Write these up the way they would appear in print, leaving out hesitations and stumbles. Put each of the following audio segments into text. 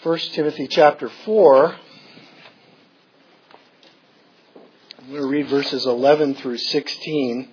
1 Timothy chapter 4. I'm going to read verses 11 through 16.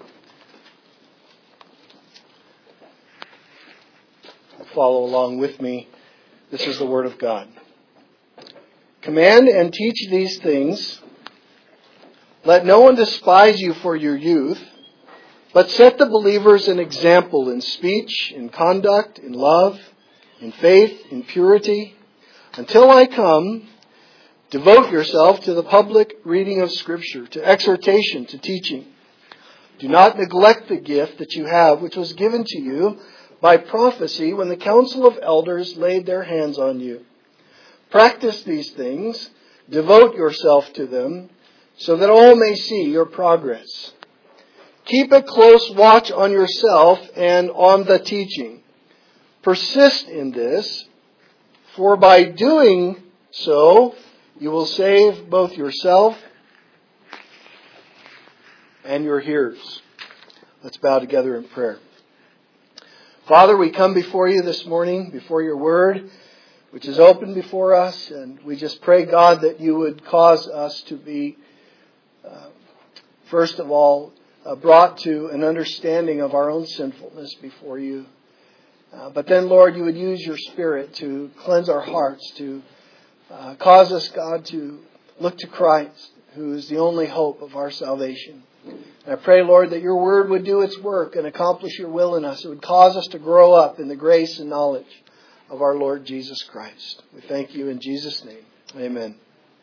Follow along with me. This is the Word of God. Command and teach these things. Let no one despise you for your youth, but set the believers an example in speech, in conduct, in love, in faith, in purity. Until I come, devote yourself to the public reading of Scripture, to exhortation, to teaching. Do not neglect the gift that you have, which was given to you by prophecy when the council of elders laid their hands on you. Practice these things, devote yourself to them, so that all may see your progress. Keep a close watch on yourself and on the teaching. Persist in this, for by doing so, you will save both yourself and your hearers. Let's bow together in prayer. Father, we come before you this morning, before your word, which is open before us, and we just pray, God, that you would cause us to be, first of all, brought to an understanding of our own sinfulness before you. But then, Lord, you would use your Spirit to cleanse our hearts, to cause us, God, to look to Christ, who is the only hope of our salvation. And I pray, Lord, that your word would do its work and accomplish your will in us. It would cause us to grow up in the grace and knowledge of our Lord Jesus Christ. We thank you in Jesus' name. Amen.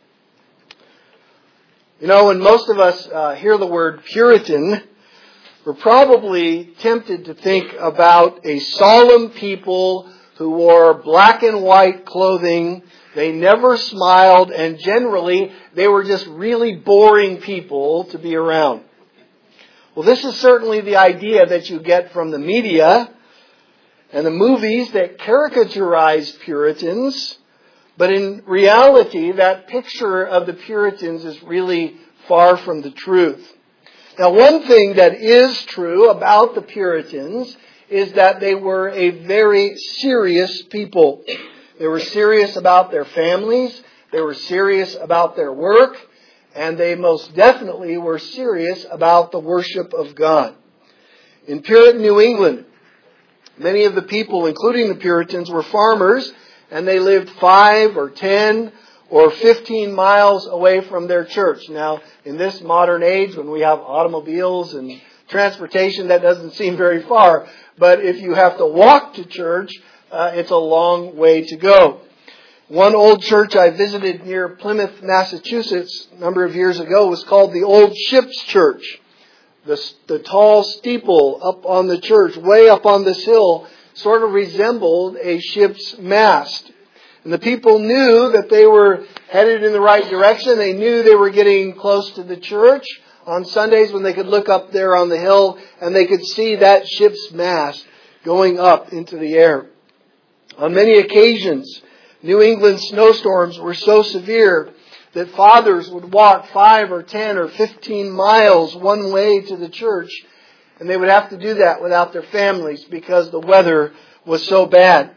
You know, when most of us hear the word Puritan, we're probably tempted to think about a solemn people who wore black and white clothing. They never smiled, and generally they were just really boring people to be around. Well, this is certainly the idea that you get from the media and the movies that caricaturize Puritans. But in reality, that picture of the Puritans is really far from the truth. Now, one thing that is true about the Puritans is that they were a very serious people. They were serious about their families. They were serious about their work. And they most definitely were serious about the worship of God. In Puritan New England, many of the people, including the Puritans, were farmers, and they lived 5 or 10 or 15 miles away from their church. Now, in this modern age, when we have automobiles and transportation, that doesn't seem very far. But if you have to walk to church, it's a long way to go. One old church I visited near Plymouth, Massachusetts, a number of years ago was called the Old Ship's Church. The tall steeple up on the church, way up on this hill, sort of resembled a ship's mast. And the people knew that they were headed in the right direction. They knew they were getting close to the church on Sundays when they could look up there on the hill and they could see that ship's mast going up into the air. On many occasions, New England snowstorms were so severe that fathers would walk 5 or 10 or 15 miles one way to the church, and they would have to do that without their families because the weather was so bad.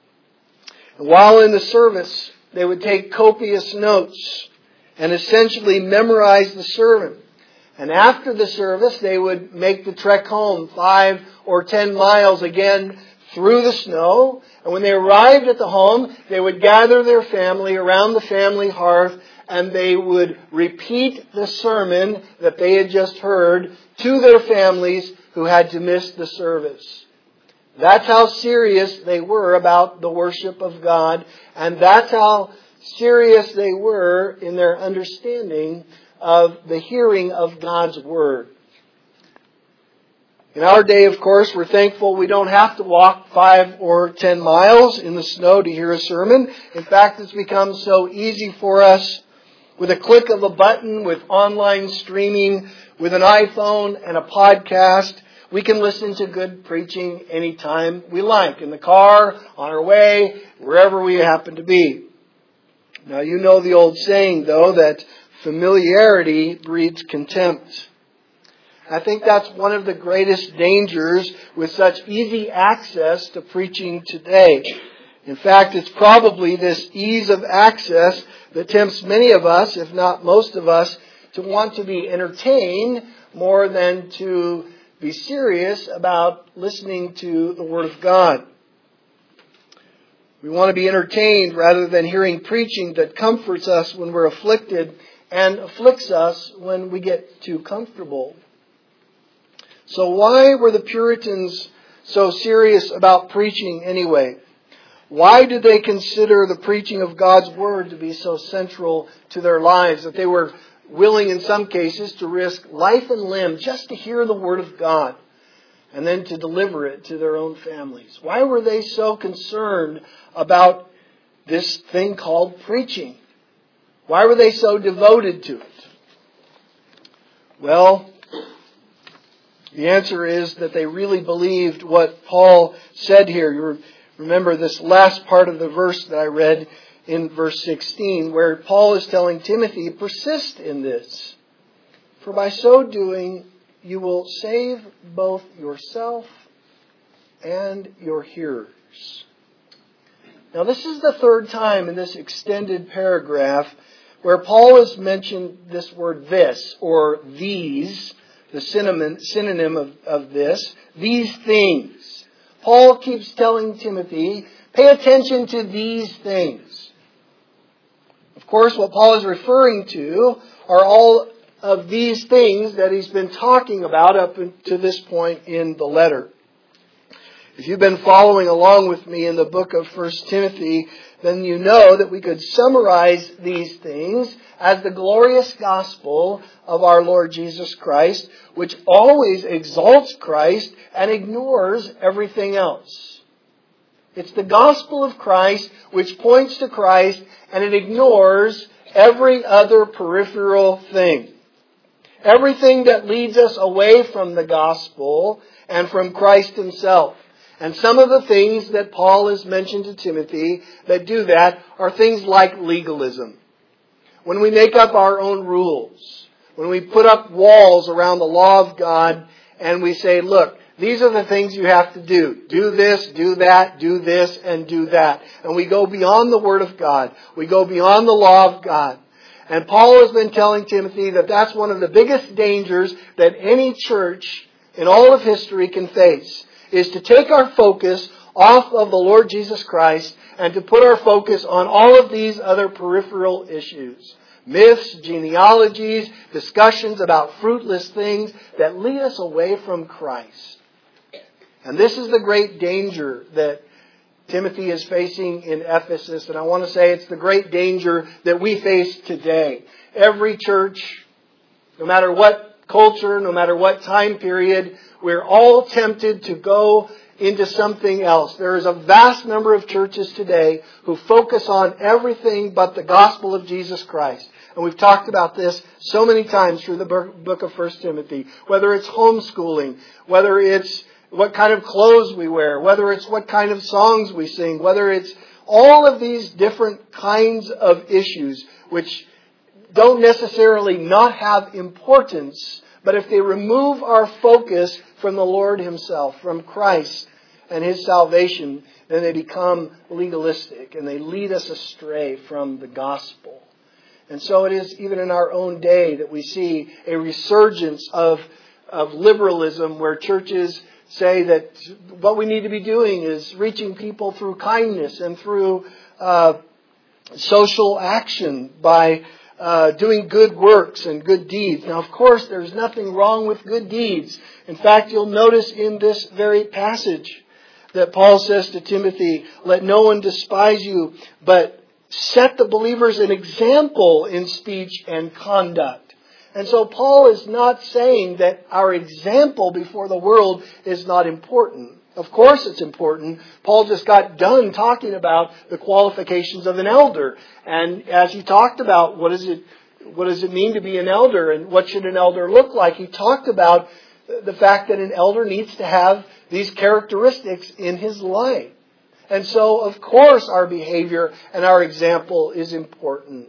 And while in the service, they would take copious notes and essentially memorize the sermon. And after the service, they would make the trek home 5 or 10 miles again through the snow. And when they arrived at the home, they would gather their family around the family hearth and they would repeat the sermon that they had just heard to their families who had to miss the service. That's how serious they were about the worship of God, and that's how serious they were in their understanding of the hearing of God's Word. In our day, of course, we're thankful we don't have to walk 5 or 10 miles in the snow to hear a sermon. In fact, it's become so easy for us with a click of a button, with online streaming, with an iPhone and a podcast. We can listen to good preaching anytime we like, in the car, on our way, wherever we happen to be. Now, you know the old saying, though, that familiarity breeds contempt. I think that's one of the greatest dangers with such easy access to preaching today, In fact, it's probably this ease of access that tempts many of us, if not most of us, to want to be entertained more than to be serious about listening to the Word of God. We want to be entertained rather than hearing preaching that comforts us when we're afflicted and afflicts us when we get too comfortable. So why were the Puritans so serious about preaching anyway? Why did they consider the preaching of God's Word to be so central to their lives that they were willing in some cases to risk life and limb just to hear the Word of God and then to deliver it to their own families? Why were they so concerned about this thing called preaching? Why were they so devoted to it? Well, the answer is that they really believed what Paul said here. You remember this last part of the verse that I read in verse 16, where Paul is telling Timothy, persist in this, for by so doing you will save both yourself and your hearers. Now this is the third time in this extended paragraph where Paul has mentioned this word this, or these, the synonym of this, these things. Paul keeps telling Timothy, pay attention to these things. Of course, what Paul is referring to are all of these things that he's been talking about up to this point in the letter. If you've been following along with me in the book of 1 Timothy, then you know that we could summarize these things as the glorious gospel of our Lord Jesus Christ, which always exalts Christ and ignores everything else. It's the gospel of Christ which points to Christ and it ignores every other peripheral thing. Everything that leads us away from the gospel and from Christ himself. And some of the things that Paul has mentioned to Timothy that do that are things like legalism. When we make up our own rules, when we put up walls around the law of God and we say, look, these are the things you have to do. Do this, do that, do this, and do that. And we go beyond the Word of God. We go beyond the law of God. And Paul has been telling Timothy that that's one of the biggest dangers that any church in all of history can face, is to take our focus off of the Lord Jesus Christ and to put our focus on all of these other peripheral issues. Myths, genealogies, discussions about fruitless things that lead us away from Christ. And this is the great danger that Timothy is facing in Ephesus. And I want to say it's the great danger that we face today. Every church, no matter what culture, no matter what time period, we're all tempted to go into something else. There is a vast number of churches today who focus on everything but the gospel of Jesus Christ. And we've talked about this so many times through the book of 1 Timothy. Whether it's homeschooling, whether it's what kind of clothes we wear, whether it's what kind of songs we sing, whether it's all of these different kinds of issues which don't necessarily not have importance, but if they remove our focus from the Lord himself, from Christ and his salvation, then they become legalistic and they lead us astray from the gospel. And so it is even in our own day that we see a resurgence of liberalism where churches say that what we need to be doing is reaching people through kindness and through social action by doing good works and good deeds. Now, of course, there's nothing wrong with good deeds. In fact, you'll notice in this very passage that Paul says to Timothy, let no one despise you, but set the believers an example in speech and conduct. And so Paul is not saying that our example before the world is not important. Of course it's important. Paul just got done talking about the qualifications of an elder. And as he talked about what does it mean to be an elder and what should an elder look like, he talked about the fact that an elder needs to have these characteristics in his life. And so, of course, our behavior and our example is important.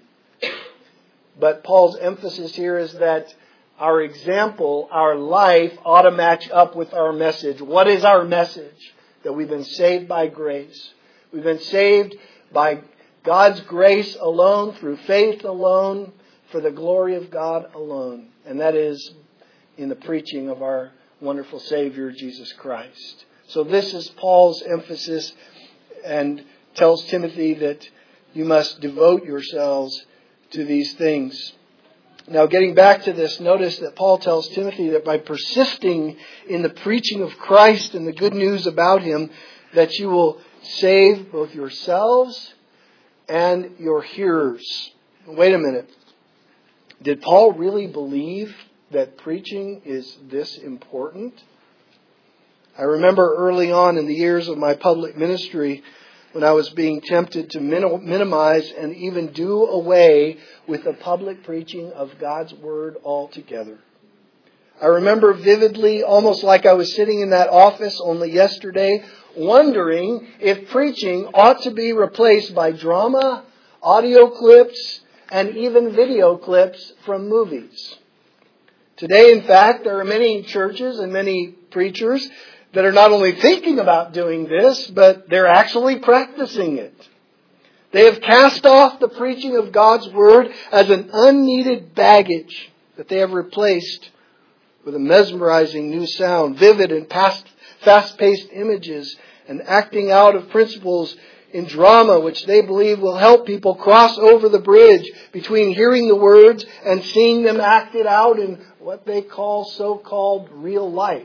But Paul's emphasis here is that our example, our life, ought to match up with our message. What is our message? That we've been saved by grace. We've been saved by God's grace alone, through faith alone, for the glory of God alone. And that is in the preaching of our wonderful Savior, Jesus Christ. So this is Paul's emphasis, and tells Timothy that you must devote yourselves to these things. Now, getting back to this, notice that Paul tells Timothy that by persisting in the preaching of Christ and the good news about Him, that you will save both yourselves and your hearers. Wait a minute. Did Paul really believe that preaching is this important? I remember early on in the years of my public ministry when I was being tempted to minimize and even do away with the public preaching of God's Word altogether. I remember vividly, almost like I was sitting in that office only yesterday, wondering if preaching ought to be replaced by drama, audio clips, and even video clips from movies. Today, in fact, there are many churches and many preachers that are not only thinking about doing this, but they're actually practicing it. They have cast off the preaching of God's Word as an unneeded baggage that they have replaced with a mesmerizing new sound, vivid and fast-paced images, and acting out of principles in drama which they believe will help people cross over the bridge between hearing the words and seeing them acted out in what they call so-called real life.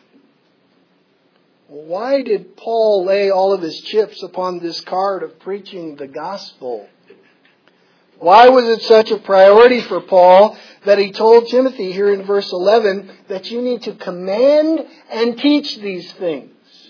Why did Paul lay all of his chips upon this card of preaching the gospel? Why was it such a priority for Paul that he told Timothy here in verse 11 that you need to command and teach these things?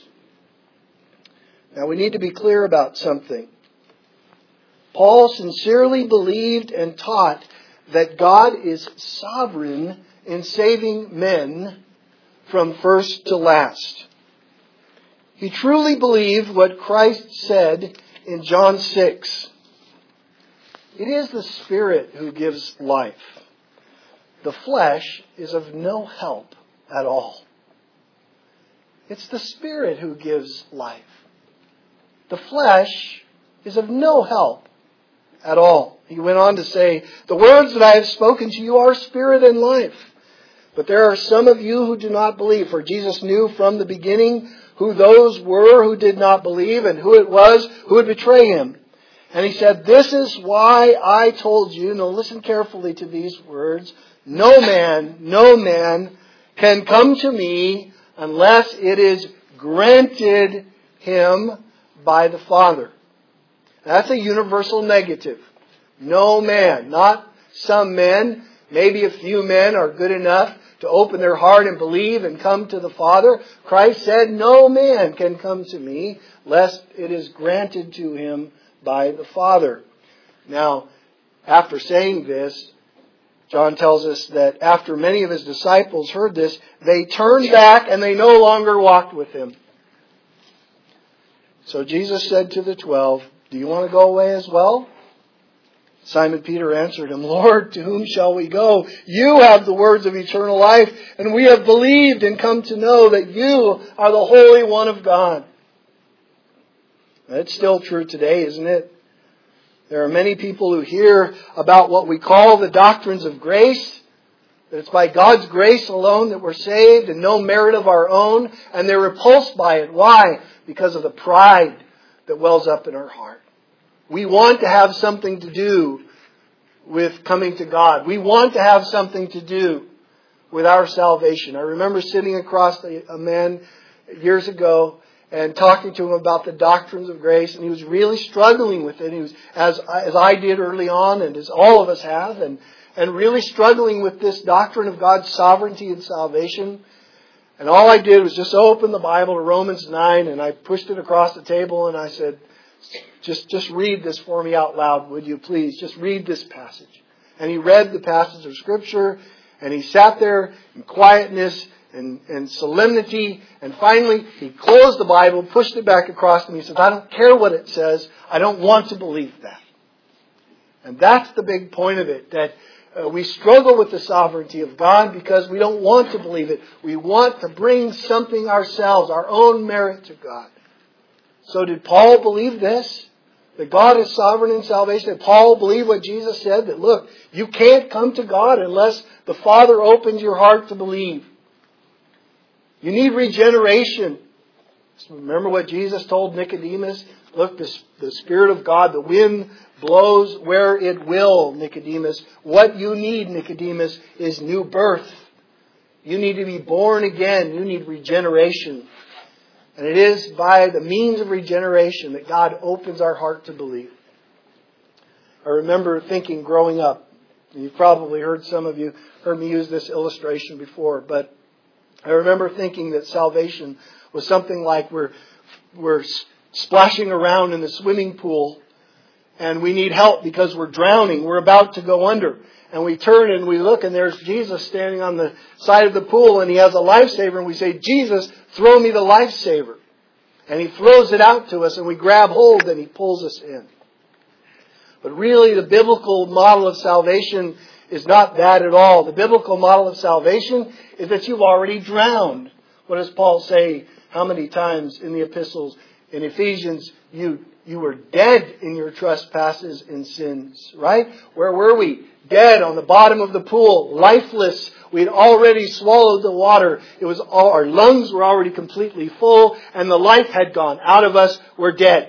Now we need to be clear about something. Paul sincerely believed and taught that God is sovereign in saving men from first to last. He truly believed what Christ said in John 6. It is the Spirit who gives life. The flesh is of no help at all. It's the Spirit who gives life. The flesh is of no help at all. He went on to say, the words that I have spoken to you are spirit and life. But there are some of you who do not believe. For Jesus knew from the beginning who those were who did not believe and who it was who would betray Him. And He said, this is why I told you, now listen carefully to these words, no man can come to me unless it is granted him by the Father. That's a universal negative. No man, not some men. Maybe a few men are good enough to open their heart and believe and come to the Father. Christ said, no man can come to me lest it is granted to him by the Father. Now, after saying this, John tells us that after many of His disciples heard this, they turned back and they no longer walked with Him. So Jesus said to the 12, do you want to go away as well? Simon Peter answered Him, Lord, to whom shall we go? You have the words of eternal life, and we have believed and come to know that you are the Holy One of God. That's still true today, isn't it? There are many people who hear about what we call the doctrines of grace, that it's by God's grace alone that we're saved and no merit of our own, and they're repulsed by it. Why? Because of the pride that wells up in our heart. We want to have something to do with coming to God. We want to have something to do with our salvation. I remember sitting across a man years ago and talking to him about the doctrines of grace, and he was really struggling with it. He was, as I did early on, and as all of us have, and really struggling with this doctrine of God's sovereignty and salvation. And all I did was just open the Bible to Romans 9, and I pushed it across the table, and I said, just read this for me out loud, would you please? Just read this passage. And he read the passage of Scripture, and he sat there in quietness and solemnity, and finally he closed the Bible, pushed it back across to me, and said, I don't care what it says, I don't want to believe that. And that's the big point of it, that we struggle with the sovereignty of God because we don't want to believe it. We want to bring something ourselves, our own merit to God. So did Paul believe this? That God is sovereign in salvation? Did Paul believe what Jesus said? That look, you can't come to God unless the Father opens your heart to believe. You need regeneration. Remember what Jesus told Nicodemus? Look, the Spirit of God, the wind blows where it will, Nicodemus. What you need, Nicodemus, is new birth. You need to be born again. You need regeneration. And it is by the means of regeneration that God opens our heart to believe. I remember thinking growing up, and you've probably some of you heard me use this illustration before, but I remember thinking that salvation was something like we're splashing around in the swimming pool and we need help because we're drowning. We're about to go under. And we turn and we look and there's Jesus standing on the side of the pool and He has a lifesaver and we say, Jesus, throw me the lifesaver. And He throws it out to us and we grab hold and He pulls us in. But really the biblical model of salvation is not that at all. The biblical model of salvation is that you've already drowned. What does Paul say how many times in the epistles? In Ephesians, you were dead in your trespasses and sins, right? Where were we? Dead on the bottom of the pool, lifeless. We had already swallowed the water. Our lungs were already completely full and the life had gone out of us. We're dead.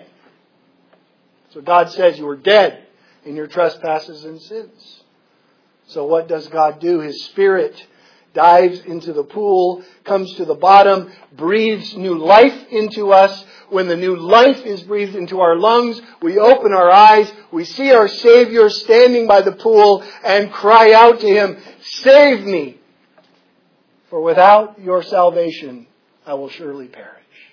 So God says you were dead in your trespasses and sins. So what does God do? His Spirit dives into the pool, comes to the bottom, breathes new life into us. When the new life is breathed into our lungs, we open our eyes, we see our Savior standing by the pool and cry out to Him, save me! For without your salvation, I will surely perish.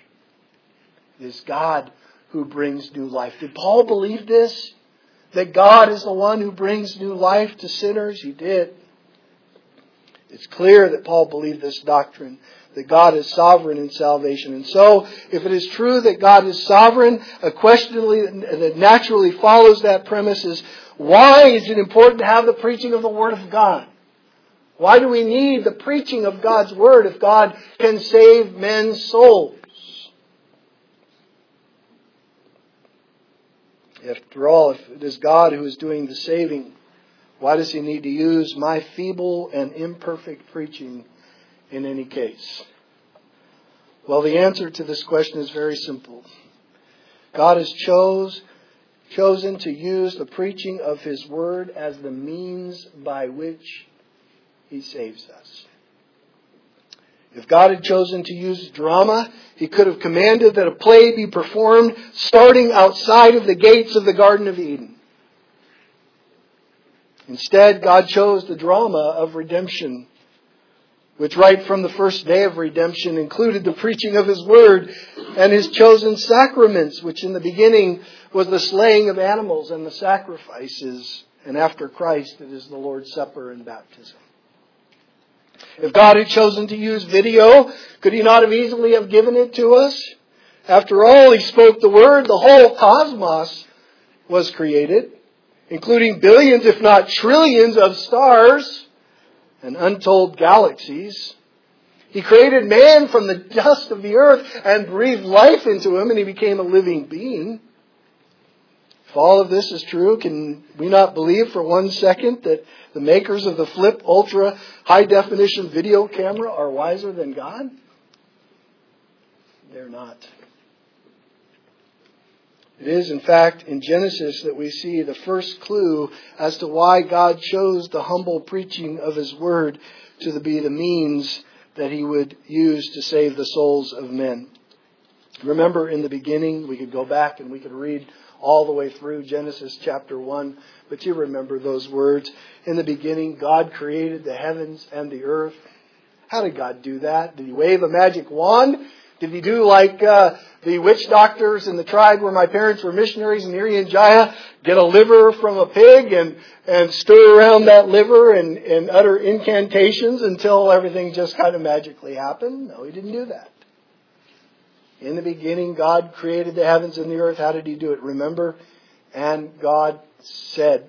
It is God who brings new life. Did Paul believe this? That God is the one who brings new life to sinners? He did. It's clear that Paul believed this doctrine, that God is sovereign in salvation. And so, if it is true that God is sovereign, a question that naturally follows that premise is, why is it important to have the preaching of the Word of God? Why do we need the preaching of God's Word if God can save men's souls? After all, if it is God who is doing the saving, why does He need to use my feeble and imperfect preaching in any case? Well, the answer to this question is very simple. God has chosen to use the preaching of His Word as the means by which He saves us. If God had chosen to use drama, He could have commanded that a play be performed starting outside of the gates of the Garden of Eden. Instead, God chose the drama of redemption, which right from the first day of redemption included the preaching of His Word and His chosen sacraments, which in the beginning was the slaying of animals and the sacrifices, and after Christ it is the Lord's Supper and baptism. If God had chosen to use video, could He not have easily have given it to us? After all, He spoke the Word. The whole cosmos was created, including billions, if not trillions of stars and untold galaxies. He created man from the dust of the earth and breathed life into him, and he became a living being. If all of this is true, can we not believe for 1 second that the makers of the Flip Ultra high definition video camera are wiser than God? They're not. It is, in fact, in Genesis that we see the first clue as to why God chose the humble preaching of His Word to be the means that He would use to save the souls of men. Remember, in the beginning, we could go back and we could read all the way through Genesis chapter 1, but you remember those words. In the beginning, God created the heavens and the earth. How did God do that? Did He wave a magic wand? Did He do like the witch doctors in the tribe where my parents were missionaries in Irian Jaya, get a liver from a pig and stir around that liver and utter incantations until everything just kind of magically happened? No, He didn't do that. In the beginning, God created the heavens and the earth. How did He do it? Remember? And God said,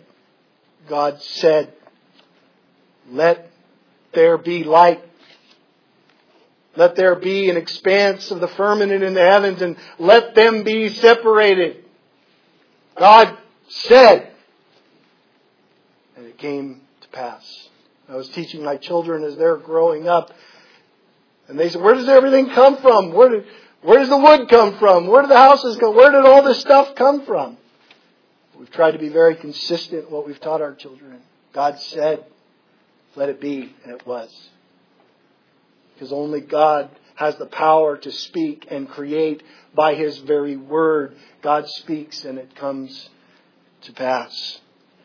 let there be light. Let there be an expanse of the firmament in the heavens, and let them be separated. God said, and it came to pass. I was teaching my children as they're growing up, and they said, where does everything come from? Where does the wood come from? Where do the houses go? Where did all this stuff come from? We've tried to be very consistent in what we've taught our children. God said, let it be, and it was. Because only God has the power to speak and create by His very word. God speaks and it comes to pass.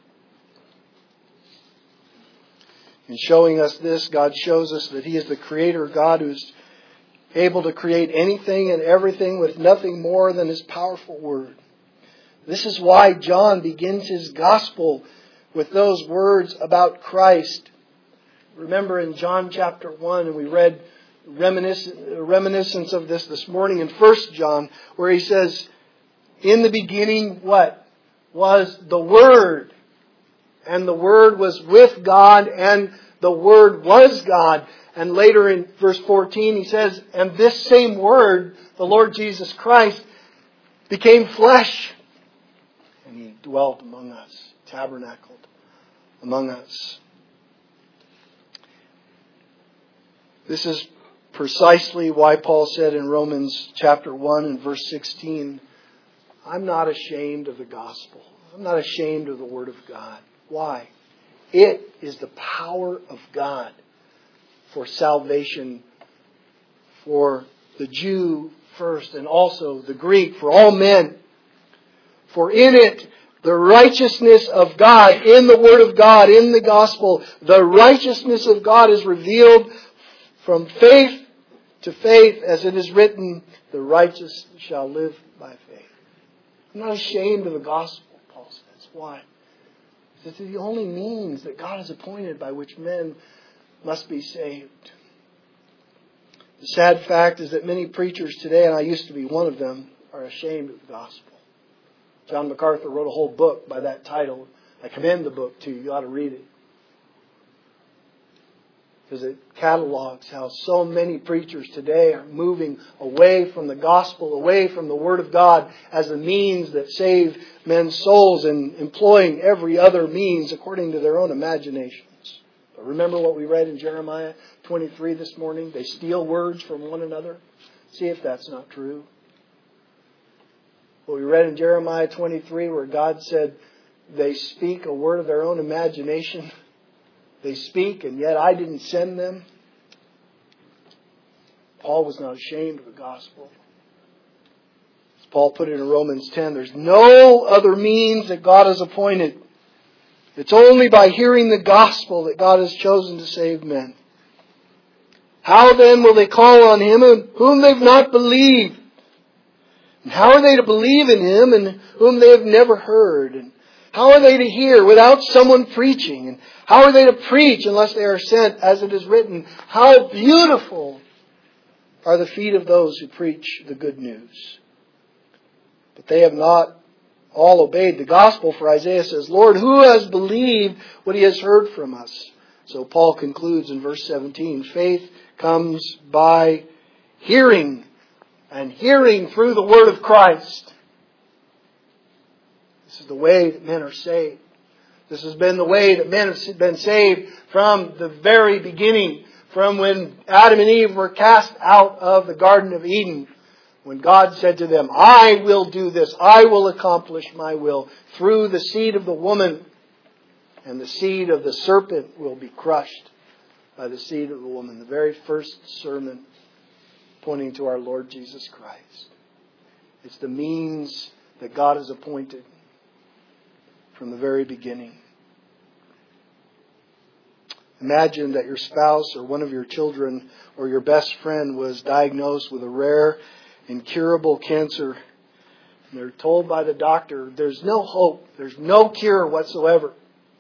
In showing us this, God shows us that He is the Creator God who's able to create anything and everything with nothing more than His powerful word. This is why John begins his gospel with those words about Christ. Remember in John chapter 1, and we read reminiscence of this morning in 1 John, where he says, in the beginning, what? Was the Word. And the Word was with God, and the Word was God. And later in verse 14 he says, and this same Word, the Lord Jesus Christ, became flesh. And He dwelt among us, tabernacled among us. This is precisely why Paul said in Romans chapter 1 and verse 16, I'm not ashamed of the gospel. I'm not ashamed of the Word of God. Why? It is the power of God for salvation for the Jew first and also the Greek, for all men. For in it, the righteousness of God, in the Word of God, in the gospel, the righteousness of God is revealed from faith to faith, as it is written, the righteous shall live by faith. I'm not ashamed of the gospel, Paul says. Why? It's the only means that God has appointed by which men must be saved. The sad fact is that many preachers today, and I used to be one of them, are ashamed of the gospel. John MacArthur wrote a whole book by that title. I commend the book to you. You ought to read it. Because it catalogs how so many preachers today are moving away from the gospel, away from the Word of God as the means that save men's souls, and employing every other means according to their own imaginations. But remember what we read in Jeremiah 23 this morning? They steal words from one another. See if that's not true. What we read in Jeremiah 23 where God said they speak a word of their own imagination. They speak, and yet I didn't send them. Paul was not ashamed of the gospel. As Paul put it in Romans 10, there's no other means that God has appointed. It's only by hearing the gospel that God has chosen to save men. How then will they call on Him whom they've not believed? And how are they to believe in Him and whom they have never heard? And how are they to hear without someone preaching? And how are they to preach unless they are sent? As it is written, how beautiful are the feet of those who preach the good news. But they have not all obeyed the gospel, for Isaiah says, Lord, who has believed what he has heard from us? So Paul concludes in verse 17, faith comes by hearing, and hearing through the word of Christ. This is the way that men are saved. This has been the way that men have been saved from the very beginning, from when Adam and Eve were cast out of the Garden of Eden. When God said to them, I will do this, I will accomplish my will through the seed of the woman, and the seed of the serpent will be crushed by the seed of the woman. The very first sermon pointing to our Lord Jesus Christ. It's the means that God has appointed from the very beginning. Imagine that your spouse or one of your children or your best friend was diagnosed with a rare, incurable cancer. And they're told by the doctor, there's no hope, there's no cure whatsoever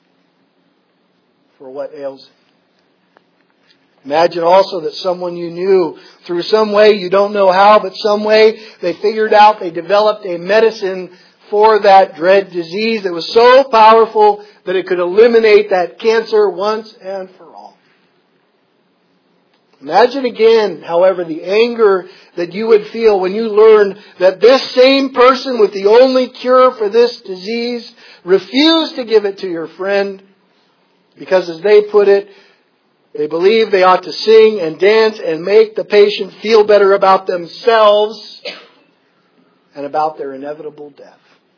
for what ails him. Imagine also that someone you knew, through some way, you don't know how, but some way they figured out, they developed a medicine for that dread disease that was so powerful that it could eliminate that cancer once and for all. Imagine again, however, the anger that you would feel when you learn that this same person with the only cure for this disease refused to give it to your friend because, as they put it, they believe they ought to sing and dance and make the patient feel better about themselves and about their inevitable death.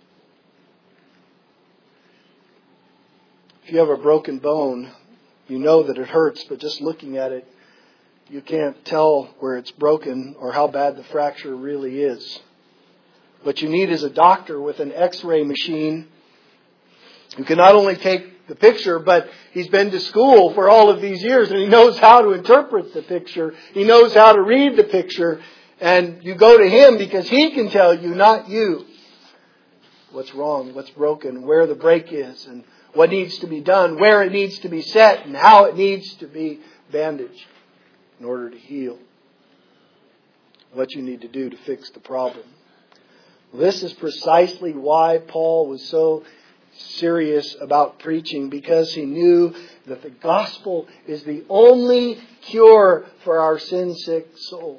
If you have a broken bone, you know that it hurts, but just looking at it, you can't tell where it's broken or how bad the fracture really is. What you need is a doctor with an X-ray machine who can not only take the picture, but he's been to school for all of these years and he knows how to interpret the picture. He knows how to read the picture. And you go to him because he can tell you, not you, what's wrong, what's broken, where the break is, and what needs to be done, where it needs to be set, and how it needs to be bandaged in order to heal. What you need to do to fix the problem. This is precisely why Paul was so serious about preaching, because he knew that the gospel is the only cure for our sin-sick souls.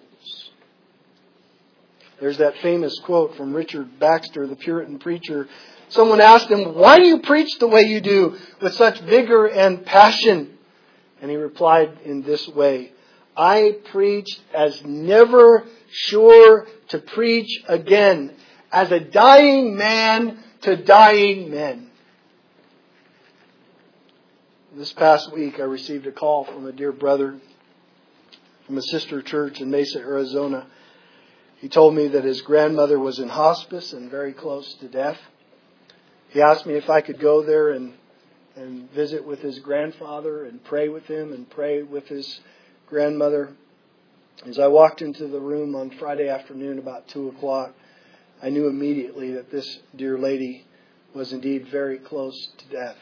There's that famous quote from Richard Baxter, the Puritan preacher. Someone asked him, "Why do you preach the way you do with such vigor and passion?" And he replied in this way, "I preached as never sure to preach again, as a dying man to dying men." This past week I received a call from a dear brother from a sister church in Mesa, Arizona. He told me that his grandmother was in hospice and very close to death. He asked me if I could go there and visit with his grandfather and pray with him and pray with his grandmother. As I walked into the room on Friday afternoon about 2 o'clock, I knew immediately that this dear lady was indeed very close to death.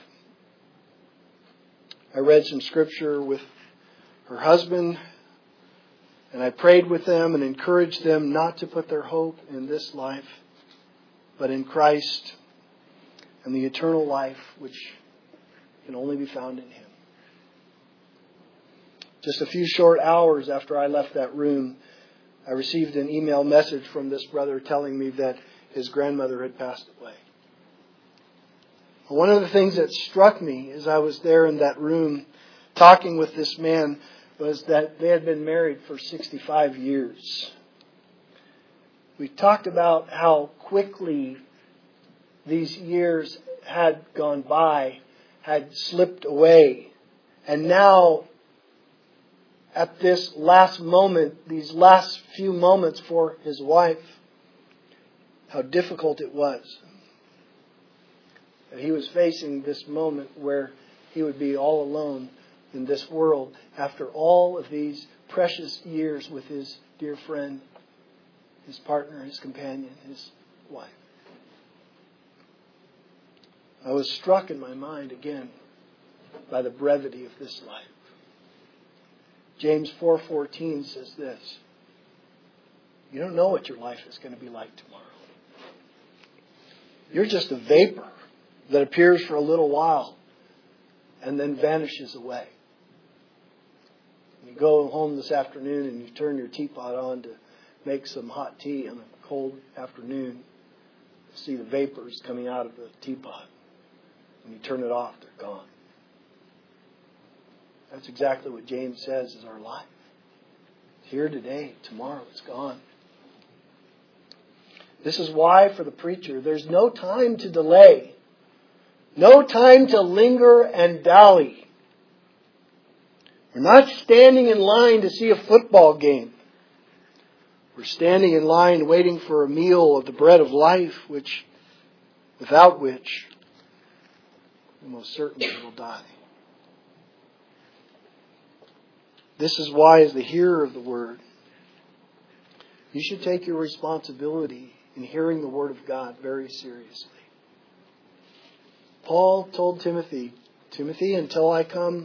I read some scripture with her husband, and I prayed with them and encouraged them not to put their hope in this life, but in Christ and the eternal life which can only be found in Him. Just a few short hours after I left that room, I received an email message from this brother telling me that his grandmother had passed away. One of the things that struck me as I was there in that room talking with this man was that they had been married for 65 years. We talked about how quickly these years had gone by, had slipped away. And now, at this last moment, these last few moments for his wife, how difficult it was. That he was facing this moment where he would be all alone in this world after all of these precious years with his dear friend, his partner, his companion, his wife. I was struck in my mind again by the brevity of this life. James 4:14 says this: you don't know what your life is going to be like tomorrow. You're just a vapor that appears for a little while and then vanishes away. You go home this afternoon and you turn your teapot on to make some hot tea on a cold afternoon. You see the vapors coming out of the teapot. When you turn it off, they're gone. That's exactly what James says is our life. It's here today, tomorrow it's gone. This is why for the preacher, there's no time to delay. No time to linger and dally. We're not standing in line to see a football game. We're standing in line waiting for a meal of the bread of life, without which we most certainly will die. This is why, as the hearer of the Word, you should take your responsibility in hearing the Word of God very seriously. Paul told Timothy, until I come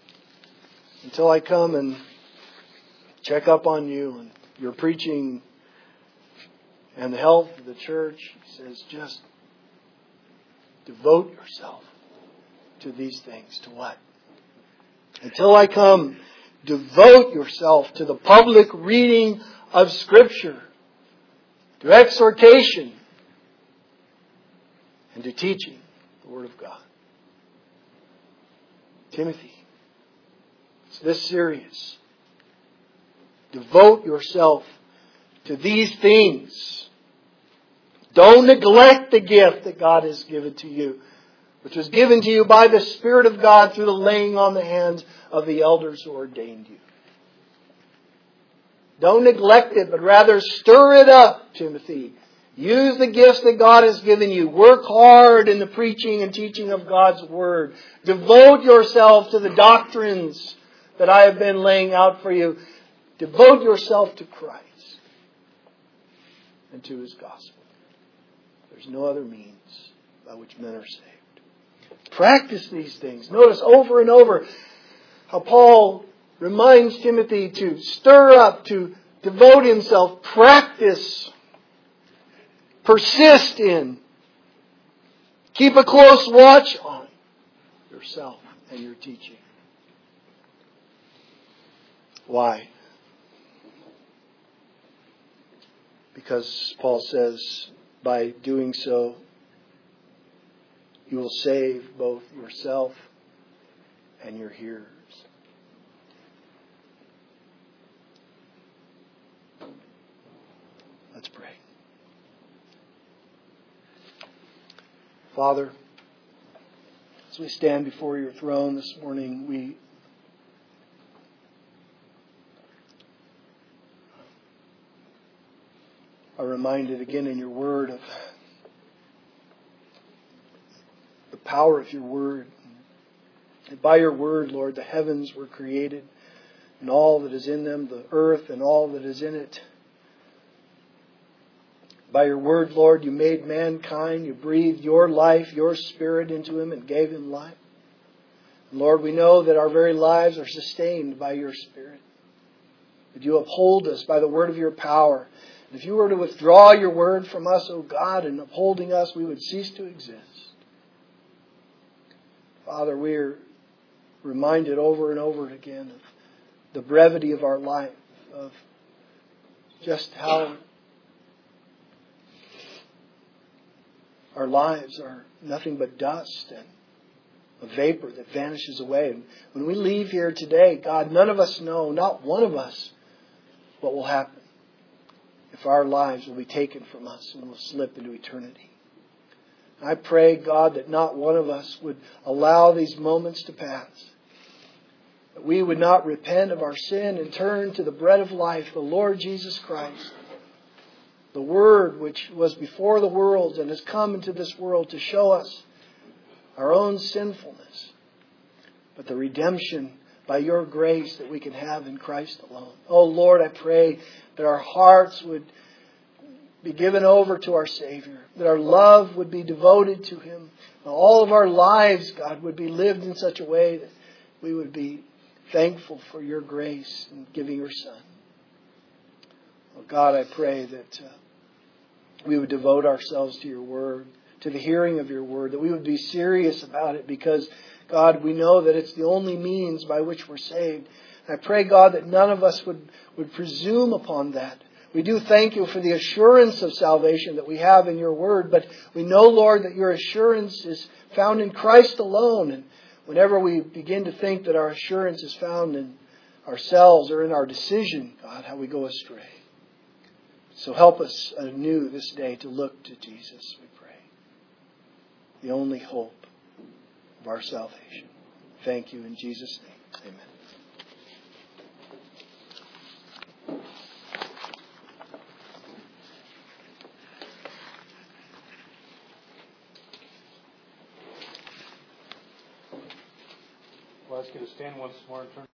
and check up on you and your preaching and the health of the church, he says, just devote yourself to these things. To what? Until I come, devote yourself to the public reading of Scripture, to exhortation, and to teaching the Word of God. Timothy, it's this serious. Devote yourself to these things. Don't neglect the gift that God has given to you, which was given to you by the Spirit of God through the laying on the hands of the elders who ordained you. Don't neglect it, but rather stir it up, Timothy. Use the gifts that God has given you. Work hard in the preaching and teaching of God's Word. Devote yourself to the doctrines that I have been laying out for you. Devote yourself to Christ and to His gospel. There's no other means by which men are saved. Practice these things. Notice over and over how Paul reminds Timothy to stir up, to devote himself, practice, persist in, keep a close watch on yourself and your teaching. Why? Because Paul says, by doing so, you will save both yourself and your hearers. Let's pray. Father, as we stand before your throne this morning, we are reminded again in your word of the power of your word. And by your word, Lord, the heavens were created and all that is in them, the earth and all that is in it. By your word, Lord, you made mankind. You breathed your life, your spirit into him and gave him life. And Lord, we know that our very lives are sustained by your Spirit. That you uphold us by the word of your power. If you were to withdraw your word from us, O God, and upholding us, we would cease to exist. Father, we are reminded over and over again of the brevity of our life, of just how our lives are nothing but dust and a vapor that vanishes away. And when we leave here today, God, none of us know, not one of us, what will happen if our lives will be taken from us and will slip into eternity. I pray, God, that not one of us would allow these moments to pass. That we would not repent of our sin and turn to the bread of life, the Lord Jesus Christ. The Word which was before the world and has come into this world to show us our own sinfulness, but the redemption by your grace that we can have in Christ alone. Oh Lord, I pray that our hearts would be given over to our Savior, that our love would be devoted to Him. All of our lives, God, would be lived in such a way that we would be thankful for your grace in giving your Son. Oh God, I pray that we would devote ourselves to your word, to the hearing of your word, that we would be serious about it because, God, we know that it's the only means by which we're saved. And I pray, God, that none of us would presume upon that. We do thank you for the assurance of salvation that we have in your word, but we know, Lord, that your assurance is found in Christ alone. And whenever we begin to think that our assurance is found in ourselves or in our decision, God, how we go astray. So help us anew this day to look to Jesus, we pray. The only hope of our salvation. Thank you in Jesus' name. Amen. Well, let's get a stand once more and turn.